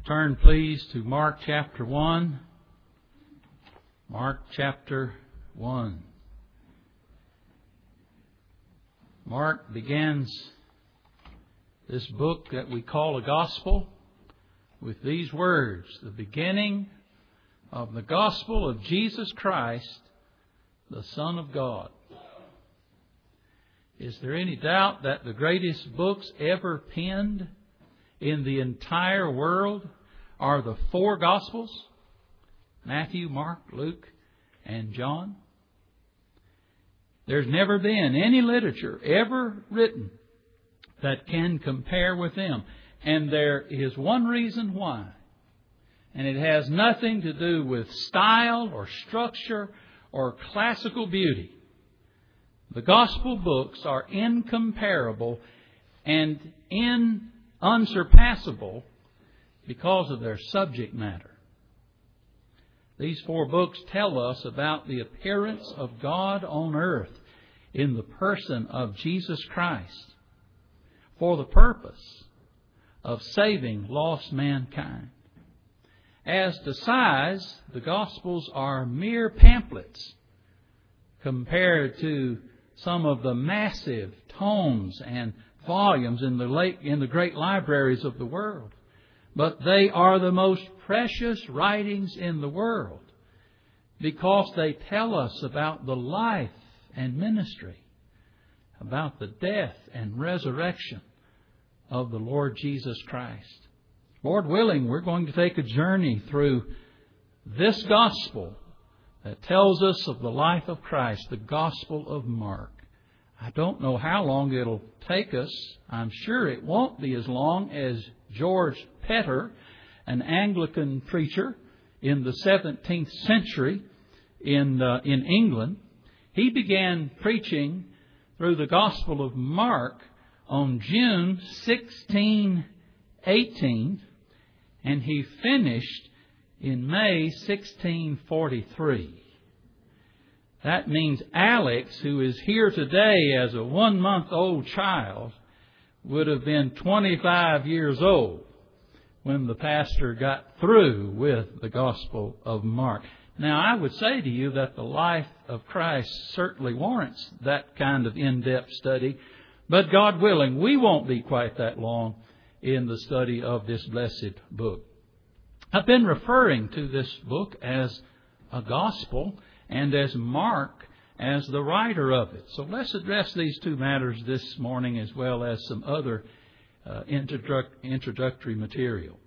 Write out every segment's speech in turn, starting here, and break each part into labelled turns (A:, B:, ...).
A: Turn, please, to Mark chapter 1. Mark chapter 1. Mark begins this book that we call a gospel with these words: the beginning of the gospel of Jesus Christ, the Son of God. Is there any doubt that the greatest books ever penned in the entire world are the four Gospels? Matthew, Mark, Luke, and John. There's never been any literature ever written that can compare with them. And there is one reason why. And it has nothing to do with style or structure or classical beauty. The Gospel books are incomparable and unsurpassable because of their subject matter. These four books tell us about the appearance of God on earth in the person of Jesus Christ for the purpose of saving lost mankind. As to size, the Gospels are mere pamphlets compared to some of the massive tomes and volumes in the great libraries of the world. But they are the most precious writings in the world because they tell us about the life and ministry, about the death and resurrection of the Lord Jesus Christ. Lord willing, we're going to take a journey through this gospel that tells us of the life of Christ, the Gospel of Mark. I don't know how long it'll take us. I'm sure it won't be as long as George Petter, an Anglican preacher in the 17th century in England. He began preaching through the Gospel of Mark on June 1618, and he finished in May 1643. That means Alex, who is here today as a 1-month-old child, would have been 25 years old when the pastor got through with the Gospel of Mark. Now, I would say to you that the life of Christ certainly warrants that kind of in-depth study, but God willing, we won't be quite that long in the study of this blessed book. I've been referring to this book as a gospel and as Mark as the writer of it. So let's address these two matters this morning as well as some other introductory material.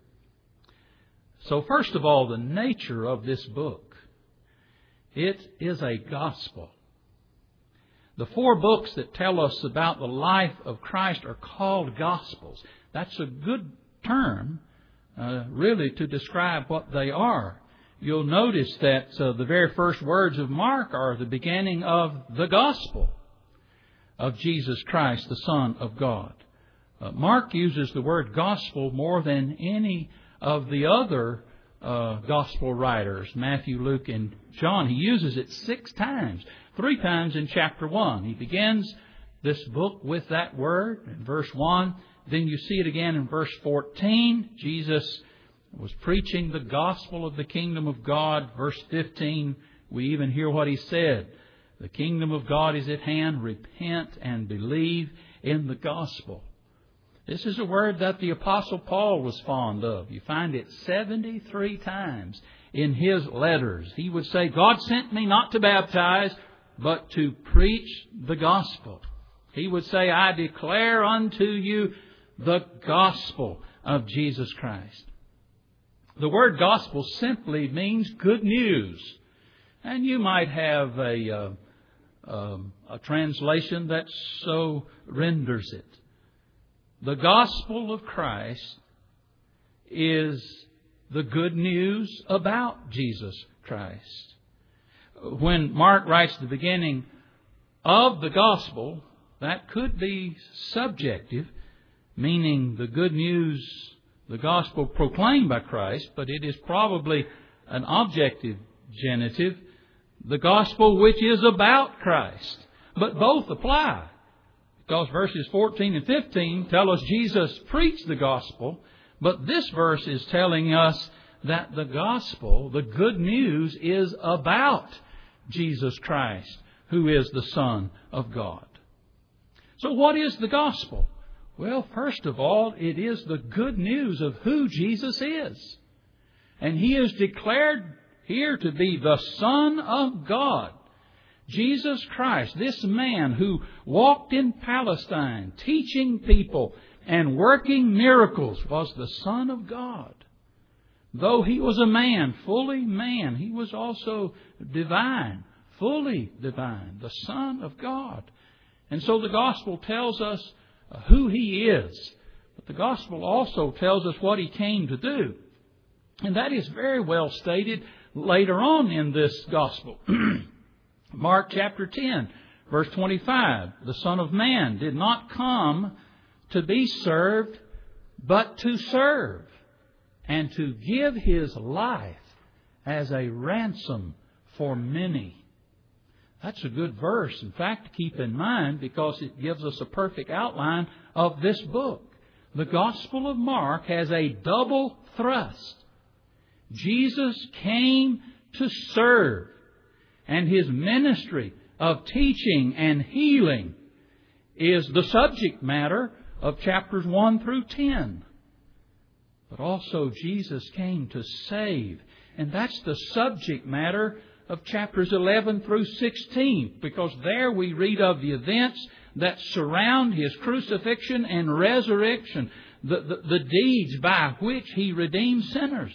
A: So first of all, the nature of this book. It is a gospel. The four books that tell us about the life of Christ are called gospels. That's a good term, really, to describe what they are. You'll notice that the very first words of Mark are the beginning of the gospel of Jesus Christ, the Son of God. Mark uses the word gospel more than any of the other gospel writers, Matthew, Luke, and John. He uses it 6 times, 3 times in chapter 1. He begins this book with that word in verse 1. Then you see it again in verse 14. Jesus was preaching the gospel of the kingdom of God. Verse 15, we even hear what he said. The kingdom of God is at hand. Repent and believe in the gospel. This is a word that the Apostle Paul was fond of. You find it 73 times in his letters. He would say, God sent me not to baptize, but to preach the gospel. He would say, I declare unto you the gospel of Jesus Christ. The word gospel simply means good news. And you might have a translation that so renders it. The gospel of Christ is the good news about Jesus Christ. When Mark writes the beginning of the gospel, that could be subjective, meaning the good news, the gospel proclaimed by Christ, but it is probably an objective genitive, the gospel which is about Christ. But both apply, because verses 14 and 15 tell us Jesus preached the gospel, But this verse is telling us that the gospel, the good news, is about Jesus Christ, who is the Son of God. So what is the gospel? Well, first of all, it is the good news of who Jesus is. And He is declared here to be the Son of God. Jesus Christ, this man who walked in Palestine, teaching people and working miracles, was the Son of God. Though He was a man, fully man, He was also divine, fully divine, the Son of God. And so the gospel tells us who He is. But the gospel also tells us what He came to do. And that is very well stated later on in this gospel. Mark chapter 10, verse 25. The Son of Man did not come to be served, but to serve, and to give His life as a ransom for many. That's a good verse, in fact, to keep in mind, because it gives us a perfect outline of this book. The Gospel of Mark has a double thrust. Jesus came to serve, and His ministry of teaching and healing is the subject matter of chapters 1 through 10. But also Jesus came to save, and that's the subject matter of chapters 11 through 16, because there we read of the events that surround His crucifixion and resurrection, the deeds by which He redeemed sinners.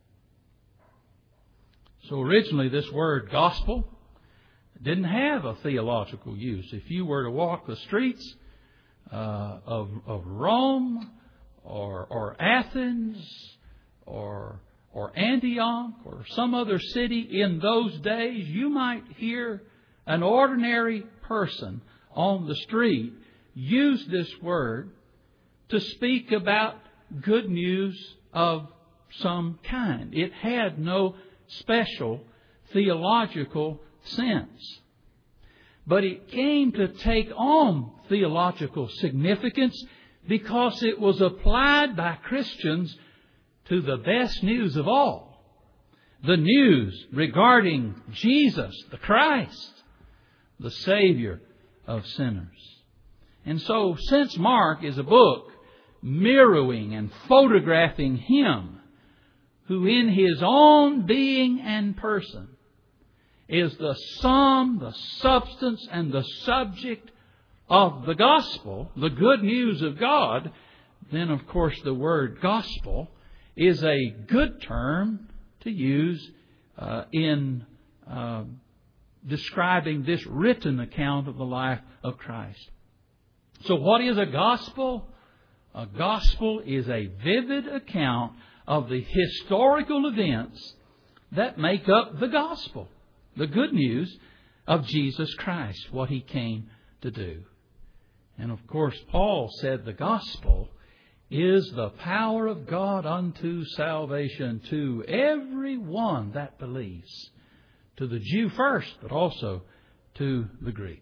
A: So originally this word gospel didn't have a theological use. If you were to walk the streets of Rome or Athens or Antioch or some other city in those days, you might hear an ordinary person on the street use this word to speak about good news of some kind. It had no special theological sense. But it came to take on theological significance because it was applied by Christians to the best news of all. The news regarding Jesus, the Christ, the Savior of sinners. And so, since Mark is a book mirroring and photographing Him, who in His own being and person is the sum, the substance, and the subject of the gospel, the good news of God, then of course the word gospel is a good term to use in describing this written account of the life of Christ. So what is a gospel? A gospel is a vivid account of the historical events that make up the gospel, the good news of Jesus Christ, what He came to do. And of course, Paul said the gospel is the power of God unto salvation to every one that believes, to the Jew first, but also to the Greek.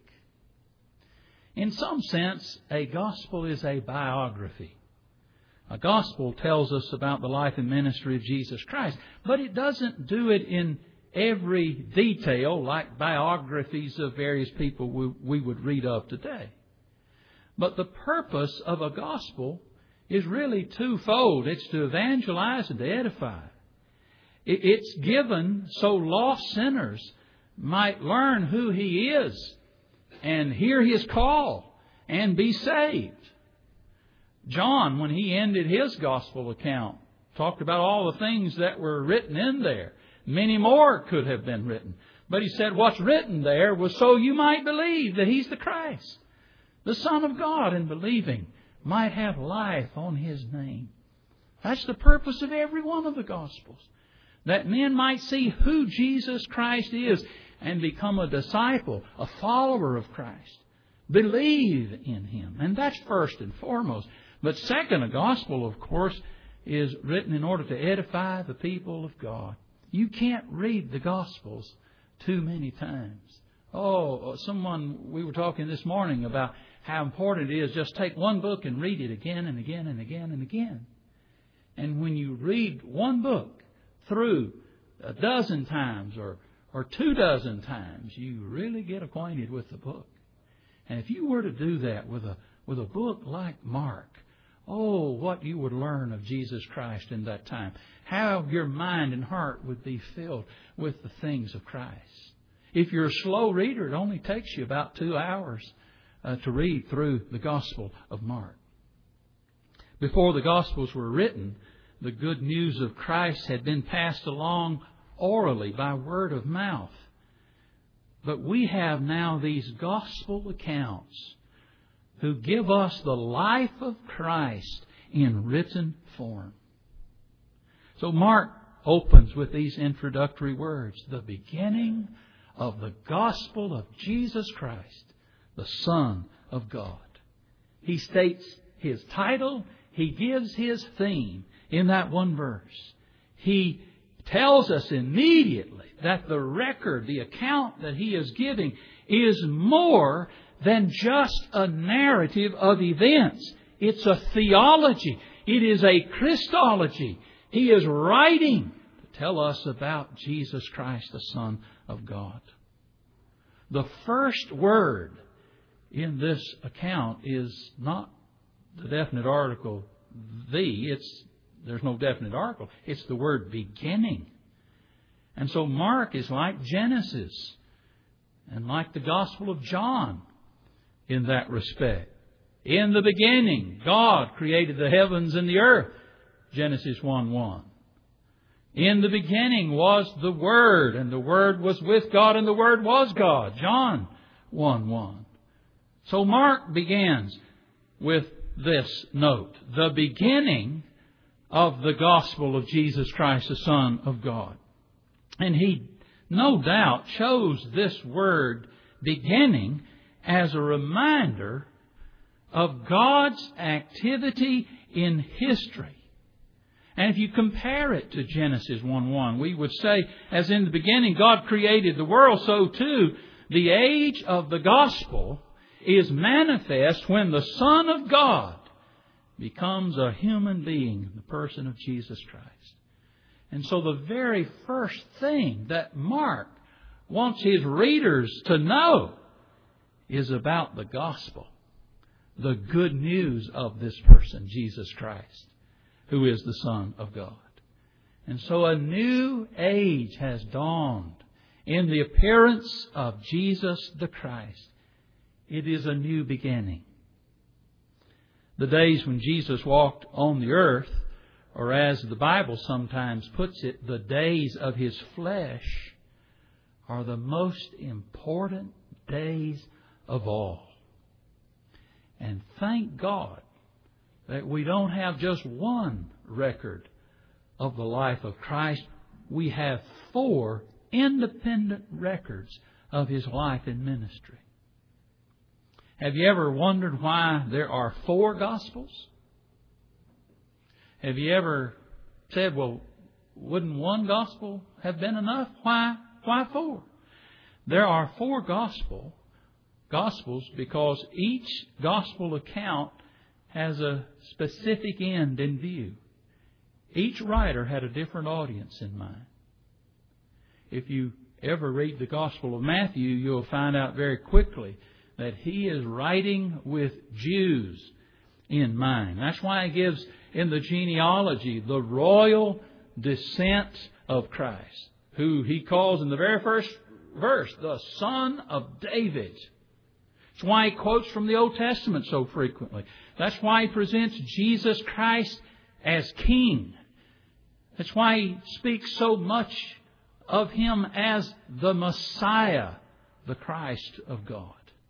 A: In some sense, a gospel is a biography. A gospel tells us about the life and ministry of Jesus Christ, but it doesn't do it in every detail like biographies of various people we would read of today. But the purpose of a gospel is really twofold. It's to evangelize and to edify. It's given so lost sinners might learn who He is and hear His call and be saved. John, when he ended his gospel account, talked about all the things that were written in there. Many more could have been written. But he said what's written there was so you might believe that He's the Christ, the Son of God, and believing might have life on His name. That's the purpose of every one of the Gospels. That men might see who Jesus Christ is and become a disciple, a follower of Christ. Believe in Him. And that's first and foremost. But second, a gospel, of course, is written in order to edify the people of God. You can't read the Gospels too many times. We were talking this morning about how important it is just take one book and read it again and again and again and again. And when you read one book through a dozen times or 24 times, you really get acquainted with the book. And if you were to do that with a book like Mark, oh, what you would learn of Jesus Christ in that time. How your mind and heart would be filled with the things of Christ. If you're a slow reader, it only takes you about 2 hours to read through the Gospel of Mark. Before the Gospels were written, the good news of Christ had been passed along orally by word of mouth. But we have now these Gospel accounts who give us the life of Christ in written form. So Mark opens with these introductory words, the beginning of the gospel of Jesus Christ, the Son of God. He states His title. He gives His theme in that one verse. He tells us immediately that the record, the account that He is giving is more than just a narrative of events. It's a theology. It is a Christology. He is writing to tell us about Jesus Christ, the Son of God. The first word in this account is not the definite article, there's no definite article. It's the word beginning. And so Mark is like Genesis and like the Gospel of John in that respect. In the beginning, God created the heavens and the earth. Genesis 1:1. In the beginning was the Word, and the Word was with God, and the Word was God. John 1:1. So Mark begins with this note, the beginning of the gospel of Jesus Christ, the Son of God. And he no doubt chose this word beginning as a reminder of God's activity in history. And if you compare it to Genesis 1:1, we would say, as in the beginning God created the world, so too the age of the gospel is manifest when the Son of God becomes a human being in the person of Jesus Christ. And so the very first thing that Mark wants his readers to know is about the gospel, the good news of this person, Jesus Christ, who is the Son of God. And so a new age has dawned in the appearance of Jesus the Christ. It is a new beginning. The days when Jesus walked on the earth, or as the Bible sometimes puts it, the days of His flesh, are the most important days of all. And thank God that we don't have just one record of the life of Christ. We have 4 independent records of His life and ministry. Have you ever wondered why there are 4 Gospels? Have you ever said, well, wouldn't one Gospel have been enough? Why 4? There are 4 Gospels because each Gospel account has a specific end in view. Each writer had a different audience in mind. If you ever read the Gospel of Matthew, you'll find out very quickly that he is writing with Jews in mind. That's why he gives in the genealogy the royal descent of Christ, who he calls in the very first verse the Son of David. That's why he quotes from the Old Testament so frequently. That's why he presents Jesus Christ as King. That's why he speaks so much of Him as the Messiah, the Christ of God.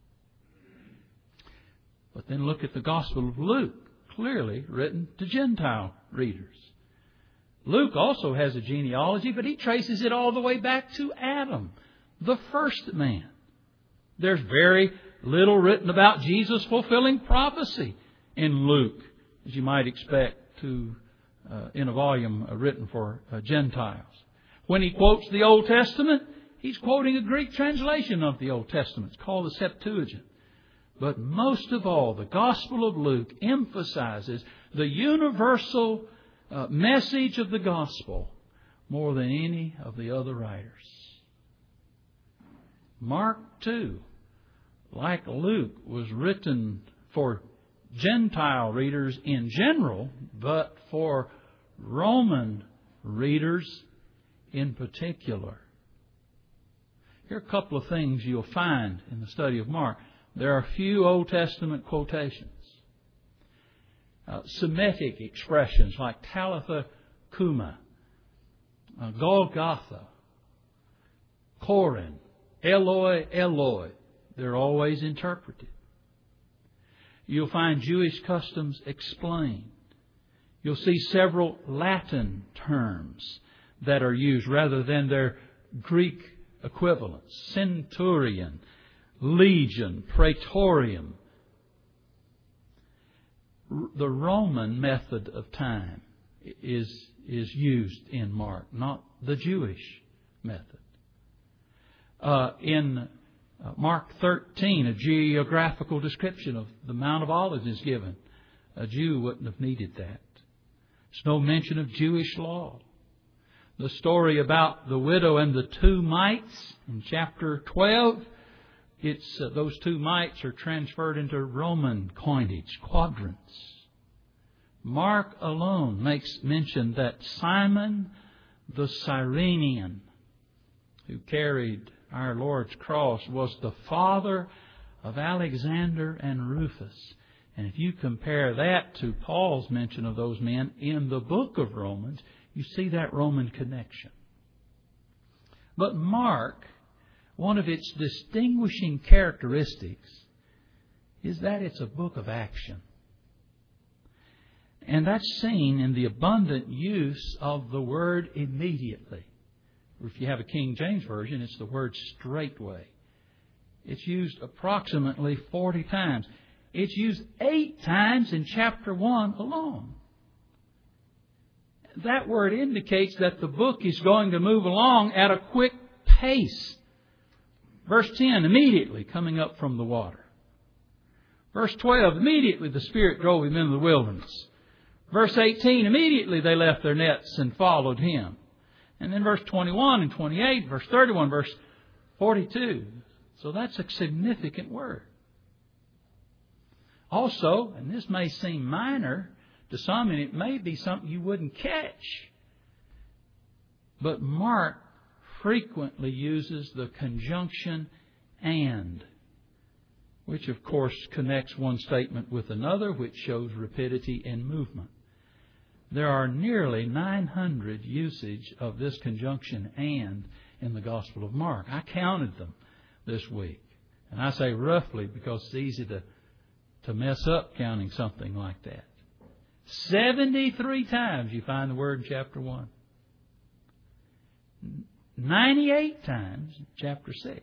A: But then look at the Gospel of Luke, clearly written to Gentile readers. Luke also has a genealogy, but he traces it all the way back to Adam, the first man. There's very little written about Jesus fulfilling prophecy in Luke, as you might expect in a volume written for Gentiles. When he quotes the Old Testament, he's quoting a Greek translation of the Old Testament. It's called the Septuagint. But most of all, the Gospel of Luke emphasizes the universal message of the gospel more than any of the other writers. Mark, too, like Luke, was written for Gentile readers in general, but for Roman readers in particular. Here are a couple of things you'll find in the study of Mark. There are a few Old Testament quotations. Semitic expressions like Talitha Kuma, Golgotha, Korin, Eloi, Eloi. They're always interpreted. You'll find Jewish customs explained. You'll see several Latin terms that are used rather than their Greek equivalents. Centurion, legion, praetorium. The Roman method of time is used in Mark, not the Jewish method. In Mark 13, a geographical description of the Mount of Olives is given. A Jew wouldn't have needed that. There's no mention of Jewish law. The story about the widow and the 2 mites in chapter 12, those 2 mites are transferred into Roman coinage, quadrants. Mark alone makes mention that Simon the Cyrenian, who carried our Lord's cross, was the father of Alexander and Rufus. And if you compare that to Paul's mention of those men in the book of Romans, you see that Roman connection. But Mark, one of its distinguishing characteristics is that it's a book of action. And that's seen in the abundant use of the word immediately. Or if you have a King James Version, it's the word straightway. It's used approximately 40 times. It's used 8 times in chapter 1 alone. That word indicates that the book is going to move along at a quick pace. Verse 10, immediately coming up from the water. Verse 12, immediately the Spirit drove him into the wilderness. Verse 18, immediately they left their nets and followed Him. And then verse 21 and 28, verse 31, verse 42. So that's a significant word. Also, and this may seem minor to some, and it may be something you wouldn't catch, but Mark frequently uses the conjunction and, which of course connects one statement with another, which shows rapidity and movement. There are nearly 900 usage of this conjunction and in the Gospel of Mark. I counted them this week. And I say roughly because it's easy to mess up counting something like that. 73 times you find the word in chapter 1. 98 times in chapter 6.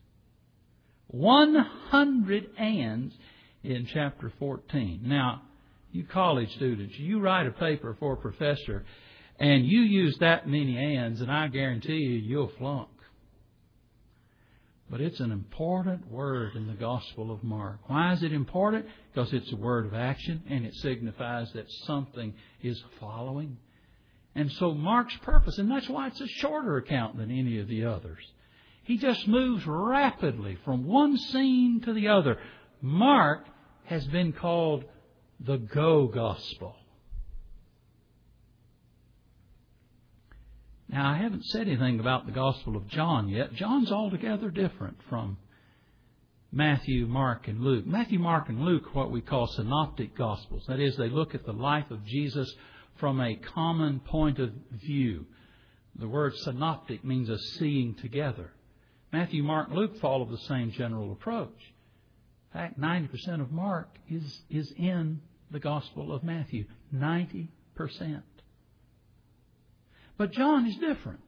A: 100 ands in chapter 14. Now, you college students, you write a paper for a professor and you use that many ands, and I guarantee you'll flunk. But it's an important word in the Gospel of Mark. Why is it important? Because it's a word of action and it signifies that something is following. And so Mark's purpose, and that's why it's a shorter account than any of the others. He just moves rapidly from one scene to the other. Mark has been called the Go Gospel. Now, I haven't said anything about the Gospel of John yet. John's altogether different from Matthew, Mark, and Luke. Matthew, Mark, and Luke are what we call synoptic Gospels. That is, they look at the life of Jesus from a common point of view. The word synoptic means a seeing together. Matthew, Mark, and Luke follow the same general approach. In fact, 90% of Mark is in the Gospel of Matthew. 90%. But John is different.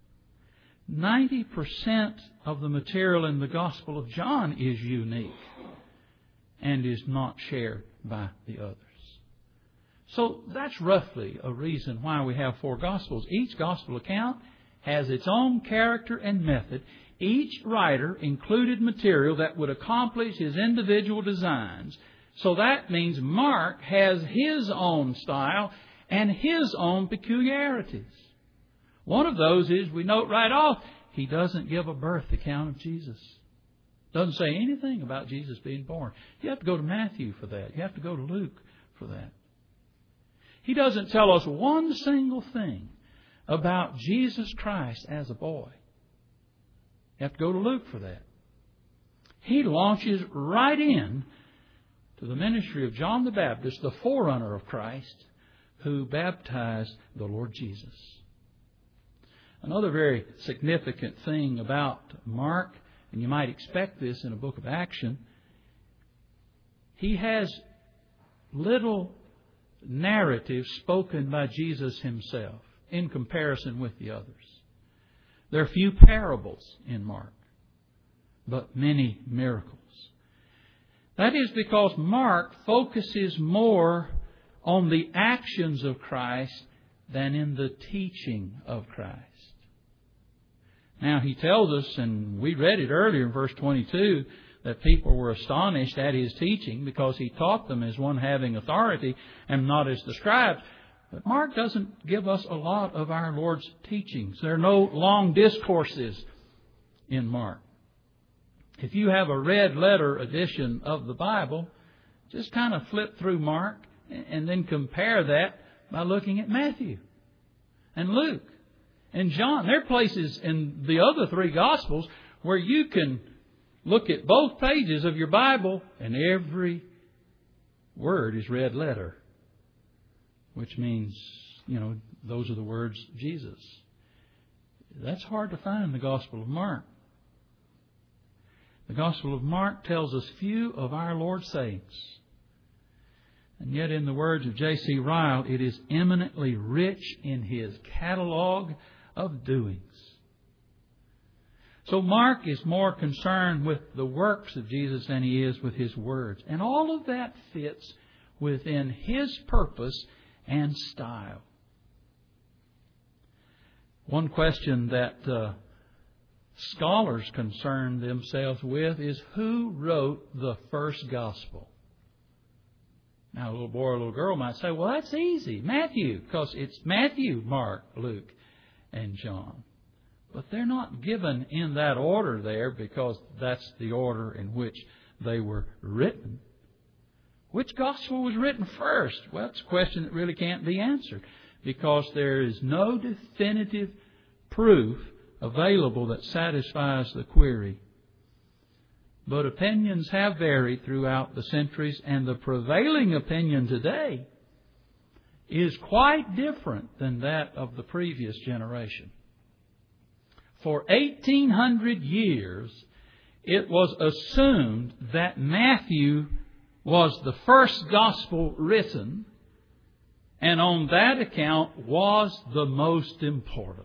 A: 90% of the material in the Gospel of John is unique and is not shared by the others. So that's roughly a reason why we have 4 Gospels. Each Gospel account has its own character and method. Each writer included material that would accomplish his individual designs. So that means Mark has his own style, and His own peculiarities. One of those is, we note right off, He doesn't give a birth account of Jesus. Doesn't say anything about Jesus being born. You have to go to Matthew for that. You have to go to Luke for that. He doesn't tell us one single thing about Jesus Christ as a boy. You have to go to Luke for that. He launches right in to the ministry of John the Baptist, the forerunner of Christ, who baptized the Lord Jesus. Another very significant thing about Mark, and you might expect this in a book of action, he has little narrative spoken by Jesus Himself in comparison with the others. There are few parables in Mark, but many miracles. That is because Mark focuses more on the actions of Christ than in the teaching of Christ. Now, he tells us, and we read it earlier in verse 22, that people were astonished at His teaching because He taught them as one having authority and not as the scribes. But Mark doesn't give us a lot of our Lord's teachings. There are no long discourses in Mark. If you have a red letter edition of the Bible, just kind of flip through Mark and then compare that by looking at Matthew and Luke and John. There are places in the other three Gospels where you can look at both pages of your Bible and every word is red letter, which means, those are the words of Jesus. That's hard to find in the Gospel of Mark. The Gospel of Mark tells us few of our Lord's sayings. And yet, in the words of J.C. Ryle, it is eminently rich in His catalog of doings. So Mark is more concerned with the works of Jesus than he is with His words. And all of that fits within His purpose and style. One question that scholars concern themselves with is, who wrote the first Gospel? Now, a little boy or a little girl might say, well, that's easy. Matthew, because it's Matthew, Mark, Luke, and John. But they're not given in that order there because that's the order in which they were written. Which Gospel was written first? Well, it's a question that really can't be answered because there is no definitive proof available that satisfies the query. But opinions have varied throughout the centuries, and the prevailing opinion today is quite different than that of the previous generation. For 1800 years, it was assumed that Matthew was the first Gospel written, and on that account was the most important.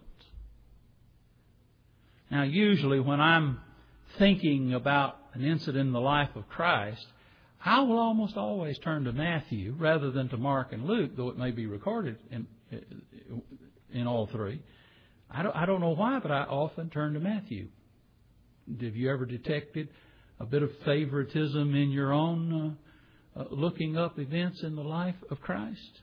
A: Now, usually when I'm thinking about an incident in the life of Christ, I will almost always turn to Matthew rather than to Mark and Luke, though it may be recorded in all three. I don't know why, but I often turn to Matthew. Have you ever detected a bit of favoritism in your own looking up events in the life of Christ?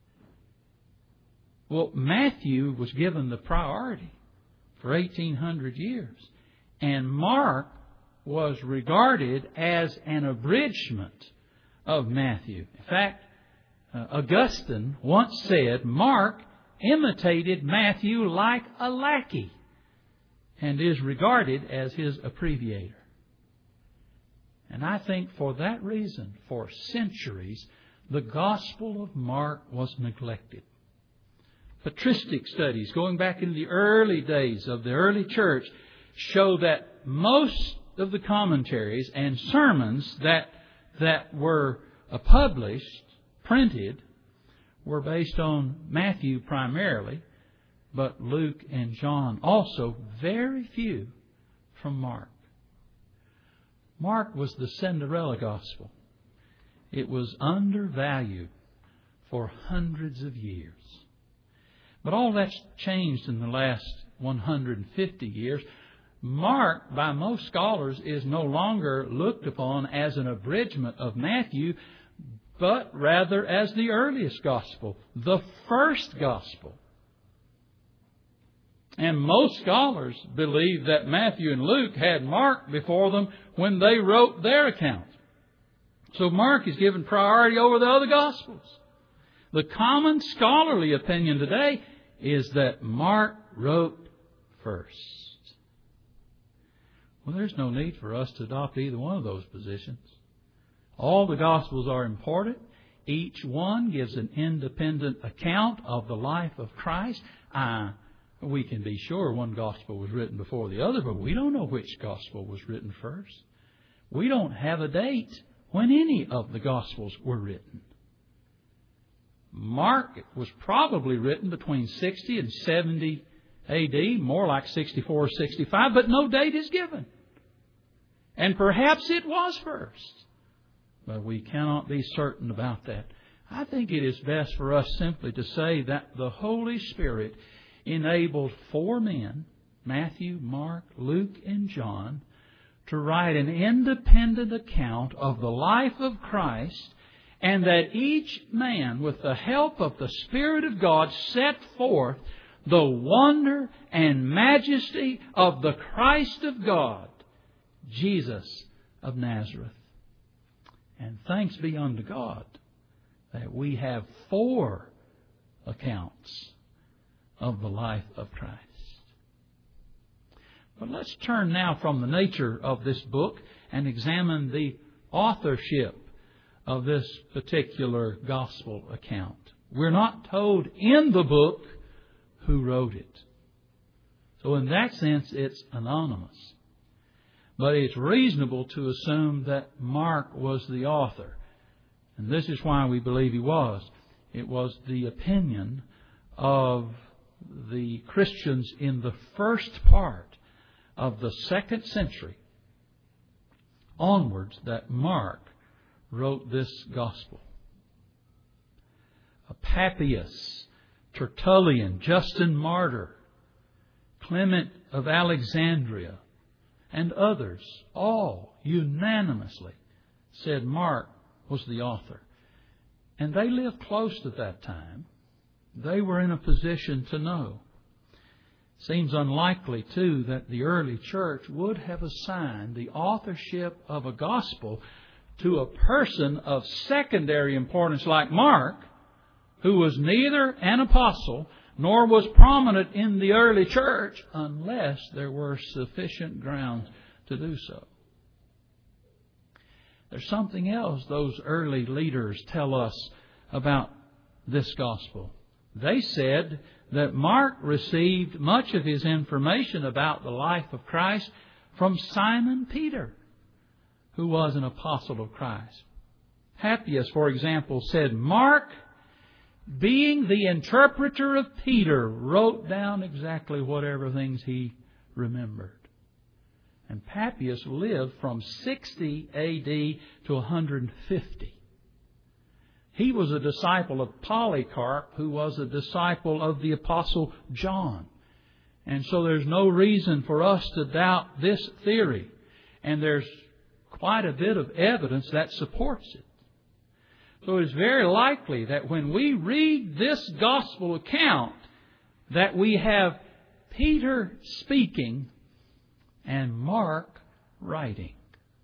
A: Well, Matthew was given the priority for 1800 years. And Mark was regarded as an abridgment of Matthew. In fact, Augustine once said, Mark imitated Matthew like a lackey and is regarded as his abbreviator. And I think for that reason, for centuries, the Gospel of Mark was neglected. Patristic studies going back in the early days of the early church show that most of the commentaries and sermons that were published, printed, were based on Matthew primarily, but Luke and John also, very few from Mark. Mark was the Cinderella Gospel. It was undervalued for hundreds of years. But all that's changed in the last 150 years. Mark, by most scholars, is no longer looked upon as an abridgment of Matthew, but rather as the earliest gospel, the first gospel. And most scholars believe that Matthew and Luke had Mark before them when they wrote their account. So Mark is given priority over the other Gospels. The common scholarly opinion today is that Mark wrote first. Well, there's no need for us to adopt either one of those positions. All the Gospels are important. Each one gives an independent account of the life of Christ. We can be sure one Gospel was written before the other, but we don't know which Gospel was written first. We don't have a date when any of the Gospels were written. Mark was probably written between 60 and 70 A.D., more like 64 or 65, but no date is given. And perhaps it was first, but we cannot be certain about that. I think it is best for us simply to say that the Holy Spirit enabled 4 men, Matthew, Mark, Luke, and John, to write an independent account of the life of Christ, and that each man, with the help of the Spirit of God, set forth the wonder and majesty of the Christ of God, Jesus of Nazareth. And thanks be unto God that we have 4 accounts of the life of Christ. But let's turn now from the nature of this book and examine the authorship of this particular gospel account. We're not told in the book who wrote it. So in that sense, it's anonymous. But it's reasonable to assume that Mark was the author. And this is why we believe he was. It was the opinion of the Christians in the first part of the 2nd century onwards that Mark wrote this gospel. Papias, Tertullian, Justin Martyr, Clement of Alexandria, and others all unanimously said Mark was the author. And they lived close to that time. They were in a position to know. Seems unlikely, too, that the early church would have assigned the authorship of a gospel to a person of secondary importance like Mark, who was neither an apostle nor was prominent in the early church, unless there were sufficient grounds to do so. There's something else those early leaders tell us about this gospel. They said that Mark received much of his information about the life of Christ from Simon Peter, who was an apostle of Christ. Papias, for example, said, Mark, being the interpreter of Peter, wrote down exactly whatever things he remembered. And Papias lived from 60 A.D. to 150. He was a disciple of Polycarp, who was a disciple of the Apostle John. And so there's no reason for us to doubt this theory. And there's quite a bit of evidence that supports it. So it's very likely that when we read this gospel account, that we have Peter speaking and Mark writing.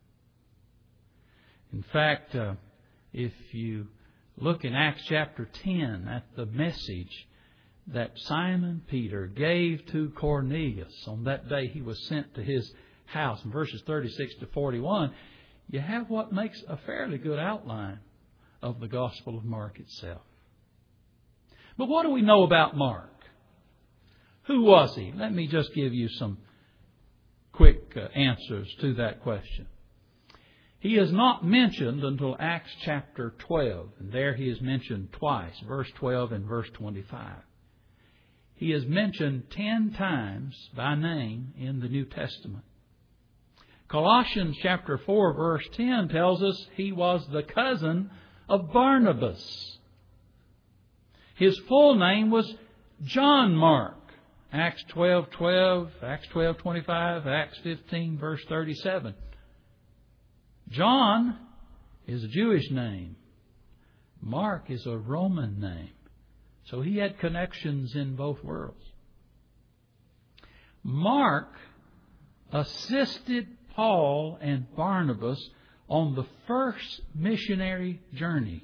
A: In fact, if you look in Acts chapter 10 at the message that Simon Peter gave to Cornelius on that day he was sent to his house, in verses 36 to 41, you have what makes a fairly good outline of the Gospel of Mark itself. But what do we know about Mark? Who was he? Let me just give you some quick answers to that question. He is not mentioned until Acts chapter 12. And there he is mentioned twice, verse 12 and verse 25. He is mentioned 10 times by name in the New Testament. Colossians chapter 4, verse 10 tells us he was the cousin of Barnabas. His full name was John Mark. Acts 12:12, Acts 12:25, Acts 15, verse 37. John is a Jewish name. Mark is a Roman name. So he had connections in both worlds. Mark assisted Paul and Barnabas on the first missionary journey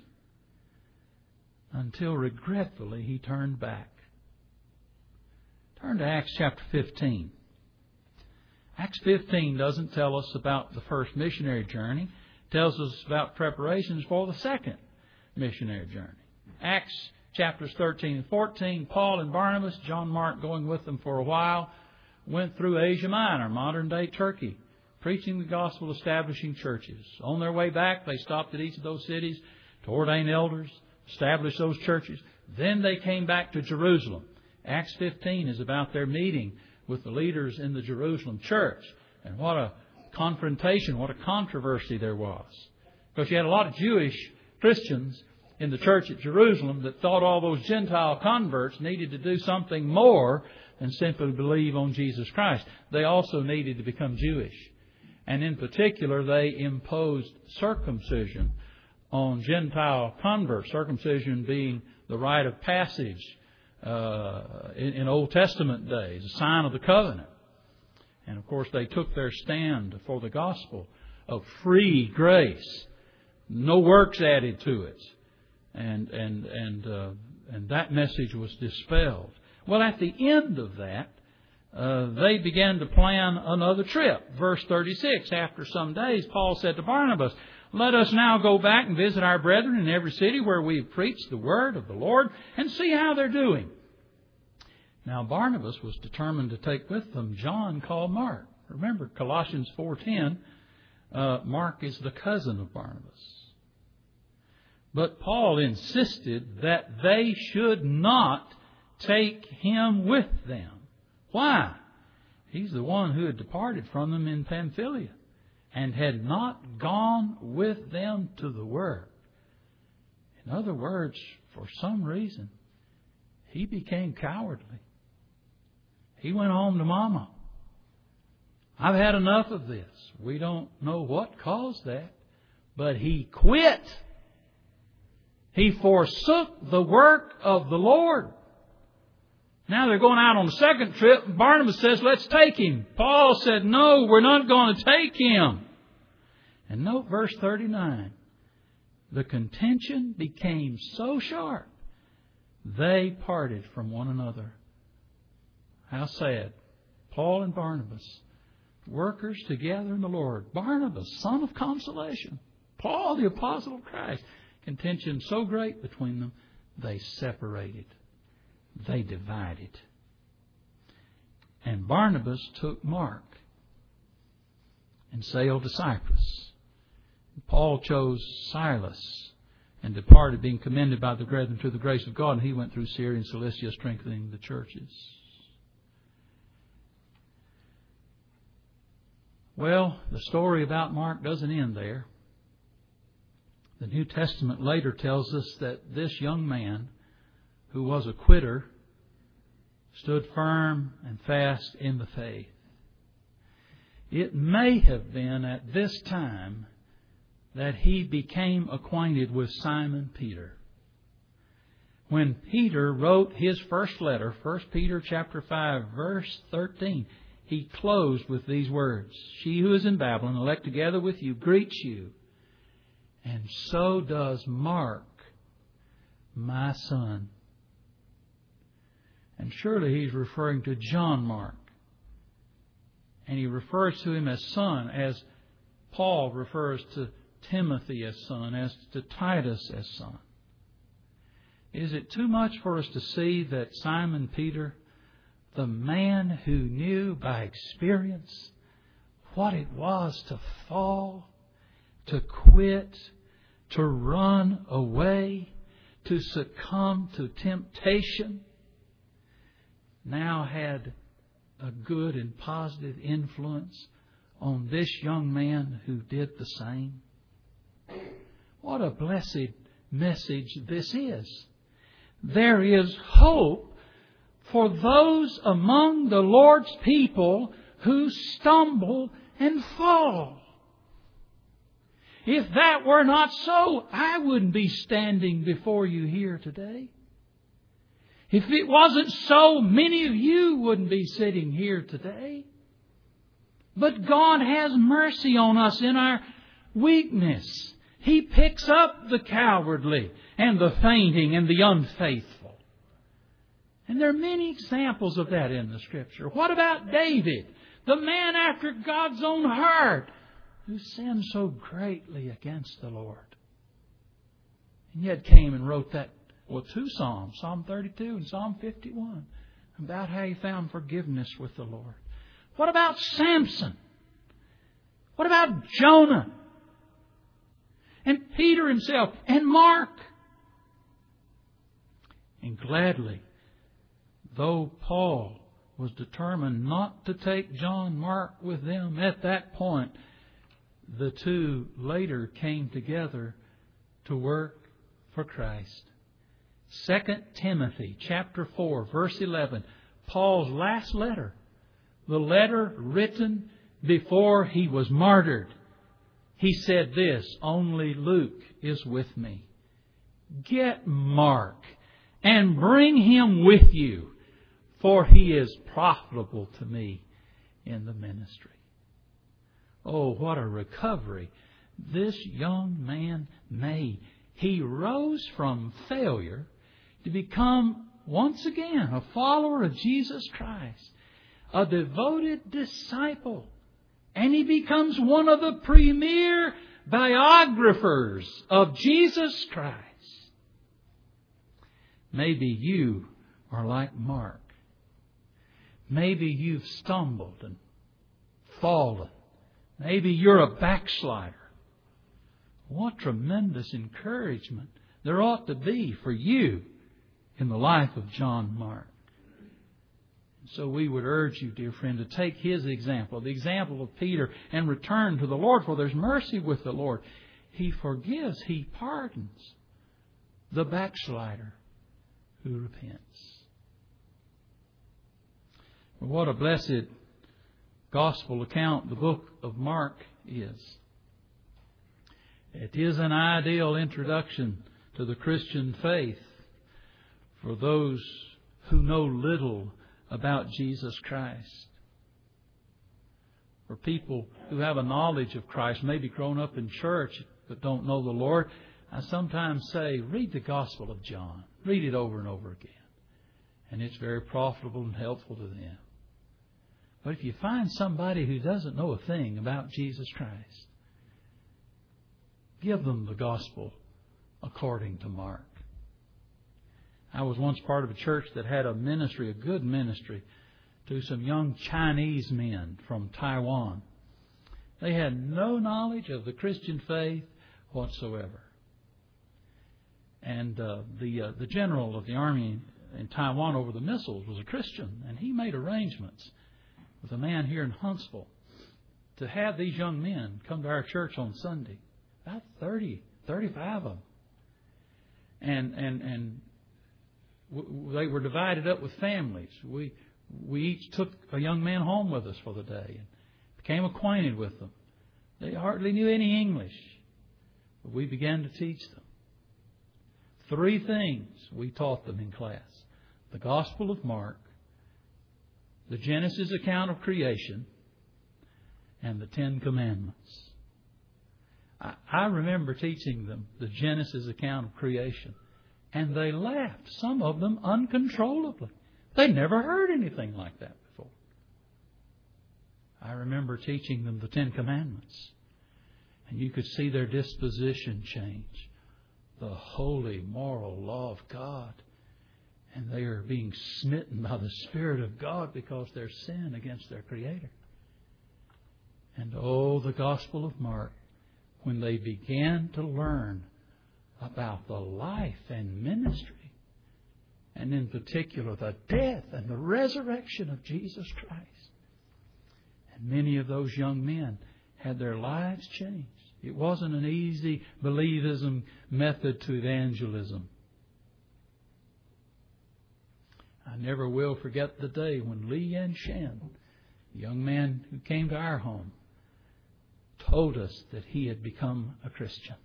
A: until regretfully he turned back. Turn to Acts chapter 15. Acts 15 doesn't tell us about the first missionary journey. It tells us about preparations for the second missionary journey. Acts chapters 13 and 14, Paul and Barnabas, John Mark going with them for a while, went through Asia Minor, modern-day Turkey, preaching the gospel, establishing churches. On their way back, they stopped at each of those cities to ordain elders, establish those churches. Then they came back to Jerusalem. Acts 15 is about their meeting with the leaders in the Jerusalem church. And what a confrontation, what a controversy there was. Because you had a lot of Jewish Christians in the church at Jerusalem that thought all those Gentile converts needed to do something more than simply believe on Jesus Christ. They also needed to become Jewish. And in particular, they imposed circumcision on Gentile converts, circumcision being the rite of passage in Old Testament days, a sign of the covenant. And of course, they took their stand for the gospel of free grace, no works added to it, and that message was dispelled. Well, at the end of that, they began to plan another trip. Verse 36, after some days, Paul said to Barnabas, "Let us now go back and visit our brethren in every city where we have preached the word of the Lord and see how they're doing." Now Barnabas was determined to take with them John called Mark. Remember Colossians 4:10, Mark is the cousin of Barnabas. But Paul insisted that they should not take him with them. Why? He's the one who had departed from them in Pamphylia and had not gone with them to the work. In other words, for some reason, he became cowardly. He went home to Mama. I've had enough of this. We don't know what caused that, but he quit. He forsook the work of the Lord. Now they're going out on the second trip. Barnabas says, "Let's take him." Paul said, "No, we're not going to take him." And note verse 39. The contention became so sharp, they parted from one another. How sad. Paul and Barnabas, workers together in the Lord. Barnabas, son of consolation. Paul, the apostle of Christ. Contention so great between them, they separated. They divided. And Barnabas took Mark and sailed to Cyprus. Paul chose Silas and departed, being commended by the brethren to the grace of God. And he went through Syria and Cilicia, strengthening the churches. Well, the story about Mark doesn't end there. The New Testament later tells us that this young man, who was a quitter, stood firm and fast in the faith. It may have been at this time that he became acquainted with Simon Peter. When Peter wrote his first letter, 1 Peter chapter 5, verse 13, he closed with these words, "She who is in Babylon, elect together with you, greets you. And so does Mark, my son." And surely he's referring to John Mark. And he refers to him as son, as Paul refers to Timothy as son, as to Titus as son. Is it too much for us to see that Simon Peter, the man who knew by experience what it was to fall, to quit, to run away, to succumb to temptation, now had a good and positive influence on this young man who did the same? What a blessed message this is. There is hope for those among the Lord's people who stumble and fall. If that were not so, I wouldn't be standing before you here today. If it wasn't so, many of you wouldn't be sitting here today. But God has mercy on us in our weakness. He picks up the cowardly and the fainting and the unfaithful. And there are many examples of that in the Scripture. What about David, the man after God's own heart, who sinned so greatly against the Lord? And yet came and wrote two Psalms, Psalm 32 and Psalm 51, about how he found forgiveness with the Lord. What about Samson? What about Jonah? And Peter himself, and Mark? And gladly, though Paul was determined not to take John Mark with them at that point, the two later came together to work for Christ. 2 Timothy chapter 4, verse 11, Paul's last letter, the letter written before he was martyred. He said this, "Only Luke is with me. Get Mark and bring him with you, for he is profitable to me in the ministry." Oh, what a recovery this young man made. He rose from failure to become once again a follower of Jesus Christ, a devoted disciple. And he becomes one of the premier biographers of Jesus Christ. Maybe you are like Mark. Maybe you've stumbled and fallen. Maybe you're a backslider. What tremendous encouragement there ought to be for you in the life of John Mark. So we would urge you, dear friend, to take his example, the example of Peter, and return to the Lord, for there's mercy with the Lord. He forgives, He pardons the backslider who repents. What a blessed gospel account the book of Mark is. It is an ideal introduction to the Christian faith for those who know little about Jesus Christ. For people who have a knowledge of Christ, maybe grown up in church but don't know the Lord, I sometimes say, read the Gospel of John. Read it over and over again. And it's very profitable and helpful to them. But if you find somebody who doesn't know a thing about Jesus Christ, give them the Gospel according to Mark. I was once part of a church that had a ministry, a good ministry, to some young Chinese men from Taiwan. They had no knowledge of the Christian faith whatsoever. And the general of the army in Taiwan over the missiles was a Christian, and he made arrangements with a man here in Huntsville to have these young men come to our church on Sunday. About 35 of them. And they were divided up with families. We each took a young man home with us for the day and became acquainted with them. They hardly knew any English, but we began to teach them. 3 things we taught them in class: the Gospel of Mark, the Genesis account of creation, and the 10 Commandments. I remember teaching them the Genesis account of creation. And they laughed, some of them uncontrollably. They'd never heard anything like that before. I remember teaching them the 10 Commandments. And you could see their disposition change. The holy, moral law of God. And they are being smitten by the Spirit of God because of their sin against their Creator. And oh, the Gospel of Mark, when they began to learn about the life and ministry, and in particular the death and the resurrection of Jesus Christ. And many of those young men had their lives changed. It wasn't an easy believism method to evangelism. I never will forget the day when Lee Yan Shen, the young man who came to our home, told us that he had become a Christian.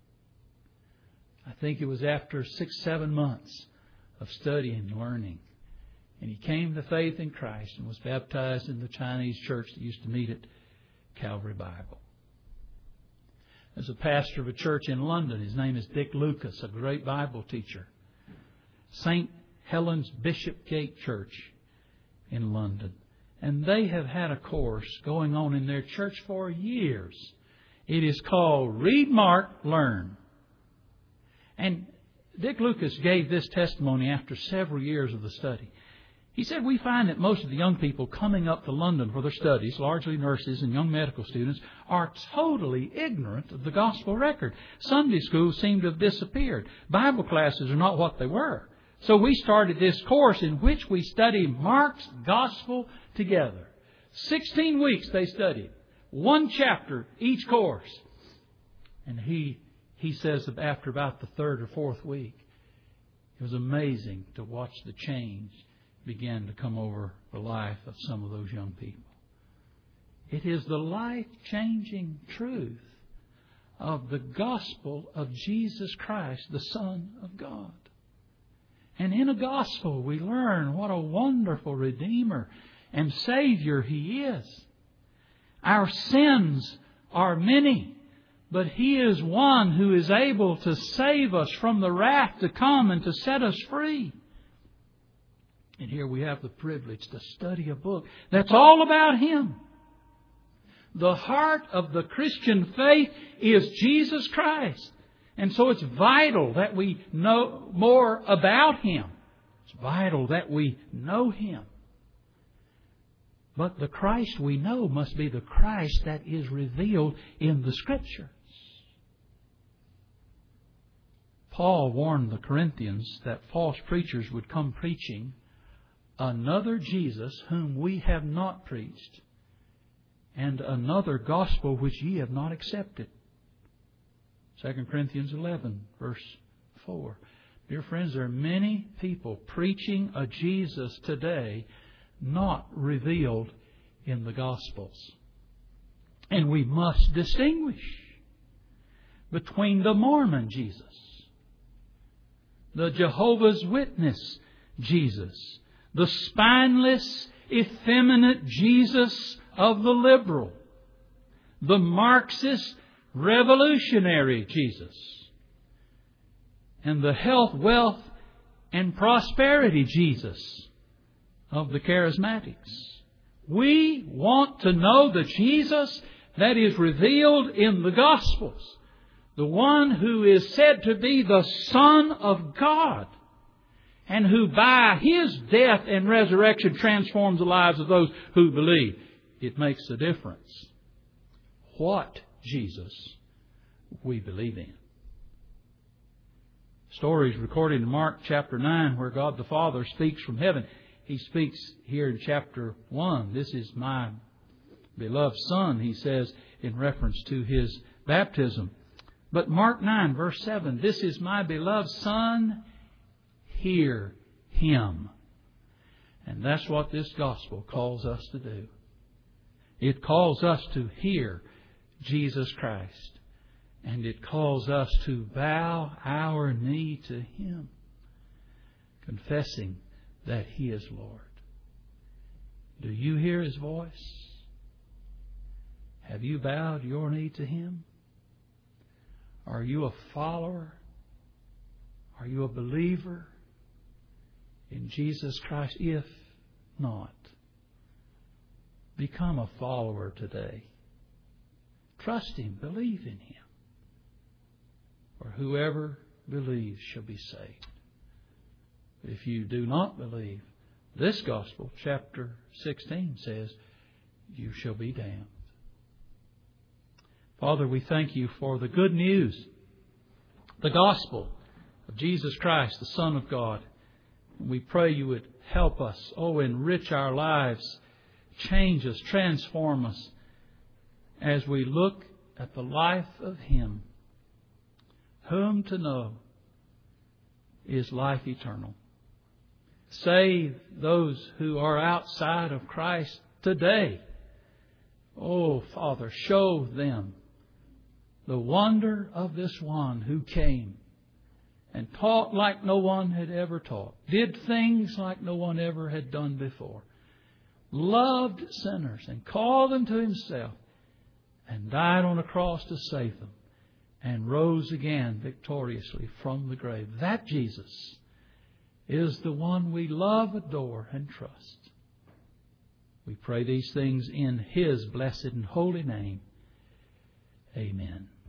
A: I think it was after 6-7 months of studying and learning. And he came to faith in Christ and was baptized in the Chinese church that used to meet at Calvary Bible. There's a pastor of a church in London. His name is Dick Lucas, a great Bible teacher. St. Helens Bishopgate Church in London. And they have had a course going on in their church for years. It is called Read, Mark, Learn. And Dick Lucas gave this testimony after several years of the study. He said, we find that most of the young people coming up to London for their studies, largely nurses and young medical students, are totally ignorant of the gospel record. Sunday schools seem to have disappeared. Bible classes are not what they were. So we started this course in which we study Mark's gospel together. 16 weeks they studied. 1 chapter each course. And he says that after about the 3rd or 4th week, it was amazing to watch the change began to come over the life of some of those young people. It is the life-changing truth of the gospel of Jesus Christ, the Son of God. And in a gospel we learn what a wonderful Redeemer and Savior He is. Our sins are many, but He is one who is able to save us from the wrath to come and to set us free. And here we have the privilege to study a book that's all about Him. The heart of the Christian faith is Jesus Christ. And so it's vital that we know more about Him. It's vital that we know Him. But the Christ we know must be the Christ that is revealed in the Scriptures. Paul warned the Corinthians that false preachers would come preaching another Jesus whom we have not preached, and another gospel which ye have not accepted. 2 Corinthians 11, verse 4. Dear friends, there are many people preaching a Jesus today not revealed in the Gospels. And we must distinguish between the Mormon Jesus, the Jehovah's Witness Jesus, the spineless, effeminate Jesus of the liberal, the Marxist, revolutionary Jesus, and the health, wealth, and prosperity Jesus of the charismatics. We want to know the Jesus that is revealed in the Gospels, the one who is said to be the Son of God, and who by His death and resurrection transforms the lives of those who believe. It makes a difference what Jesus we believe in. Stories recorded in Mark chapter 9 where God the Father speaks from heaven. He speaks here in chapter 1. This is my beloved Son, He says in reference to His baptism. But Mark 9 verse 7, this is my beloved Son, hear Him. And that's what this gospel calls us to do. It calls us to hear Jesus Christ. And it calls us to bow our knee to Him, confessing that He is Lord. Do you hear His voice? Have you bowed your knee to Him? Are you a follower? Are you a believer in Jesus Christ? If not, become a follower today. Trust Him. Believe in Him. For whoever believes shall be saved. If you do not believe, this gospel, chapter 16, says, you shall be damned. Father, we thank You for the good news, the gospel of Jesus Christ, the Son of God. We pray You would help us, enrich our lives, change us, transform us as we look at the life of Him, whom to know is life eternal. Save those who are outside of Christ today. Oh, Father, show them the wonder of this one who came and taught like no one had ever taught, did things like no one ever had done before, loved sinners and called them to Himself, and died on a cross to save them, and rose again victoriously from the grave. That Jesus is the one we love, adore, and trust. We pray these things in His blessed and holy name. Amen.